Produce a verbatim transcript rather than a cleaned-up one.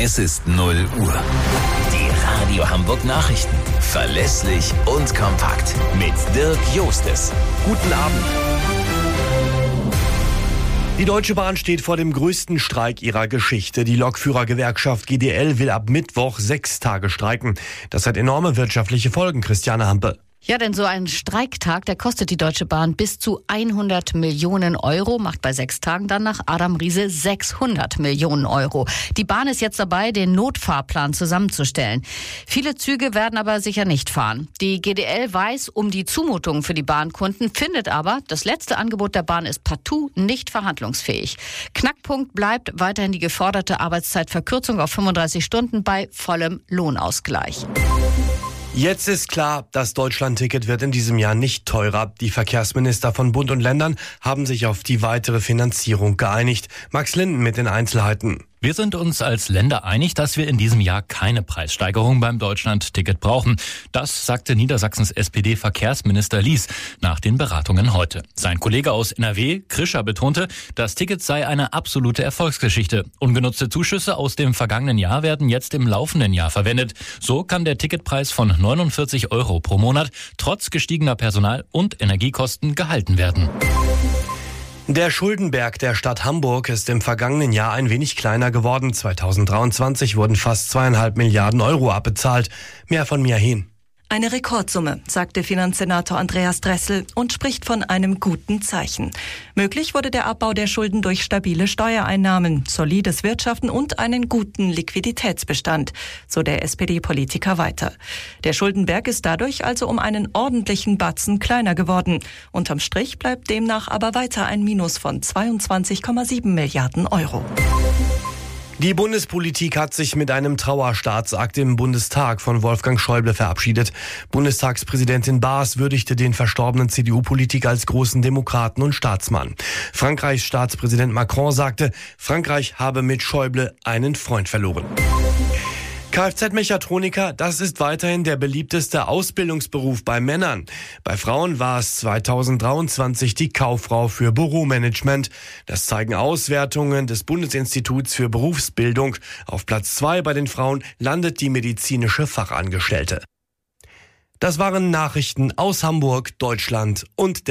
Es ist null Uhr. Die Radio Hamburg Nachrichten. Verlässlich und kompakt. Mit Dirk Jostes. Guten Abend. Die Deutsche Bahn steht vor dem größten Streik ihrer Geschichte. Die Lokführergewerkschaft G D L will ab Mittwoch sechs Tage streiken. Das hat enorme wirtschaftliche Folgen, Christiane Hampe. Ja, denn so ein Streiktag, der kostet die Deutsche Bahn bis zu hundert Millionen Euro, macht bei sechs Tagen dann nach Adam Riese sechshundert Millionen Euro. Die Bahn ist jetzt dabei, den Notfahrplan zusammenzustellen. Viele Züge werden aber sicher nicht fahren. Die G D L weiß um die Zumutungen für die Bahnkunden, findet aber, das letzte Angebot der Bahn ist partout nicht verhandlungsfähig. Knackpunkt bleibt weiterhin die geforderte Arbeitszeitverkürzung auf fünfunddreißig Stunden bei vollem Lohnausgleich. Jetzt ist klar, das Deutschland-Ticket wird in diesem Jahr nicht teurer. Die Verkehrsminister von Bund und Ländern haben sich auf die weitere Finanzierung geeinigt. Max Linden mit den Einzelheiten. Wir sind uns als Länder einig, dass wir in diesem Jahr keine Preissteigerung beim Deutschland-Ticket brauchen. Das sagte Niedersachsens S P D-Verkehrsminister Lies nach den Beratungen heute. Sein Kollege aus N R W, Krischer, betonte, das Ticket sei eine absolute Erfolgsgeschichte. Ungenutzte Zuschüsse aus dem vergangenen Jahr werden jetzt im laufenden Jahr verwendet. So kann der Ticketpreis von neunundvierzig Euro pro Monat trotz gestiegener Personal- und Energiekosten gehalten werden. Der Schuldenberg der Stadt Hamburg ist im vergangenen Jahr ein wenig kleiner geworden. zweitausenddreiundzwanzig wurden fast zweieinhalb Milliarden Euro abbezahlt. Mehr von Mia Hehn. Eine Rekordsumme, sagte Finanzsenator Andreas Dressel und spricht von einem guten Zeichen. Möglich wurde der Abbau der Schulden durch stabile Steuereinnahmen, solides Wirtschaften und einen guten Liquiditätsbestand, so der S P D-Politiker weiter. Der Schuldenberg ist dadurch also um einen ordentlichen Batzen kleiner geworden. Unterm Strich bleibt demnach aber weiter ein Minus von zweiundzwanzig Komma sieben Milliarden Euro. Die Bundespolitik hat sich mit einem Trauerstaatsakt im Bundestag von Wolfgang Schäuble verabschiedet. Bundestagspräsidentin Baas würdigte den verstorbenen C D U-Politiker als großen Demokraten und Staatsmann. Frankreichs Staatspräsident Macron sagte, Frankreich habe mit Schäuble einen Freund verloren. Kfz-Mechatroniker, das ist weiterhin der beliebteste Ausbildungsberuf bei Männern. Bei Frauen war es zweitausenddreiundzwanzig die Kauffrau für Büromanagement. Das zeigen Auswertungen des Bundesinstituts für Berufsbildung. Auf Platz zwei bei den Frauen landet die medizinische Fachangestellte. Das waren Nachrichten aus Hamburg, Deutschland und der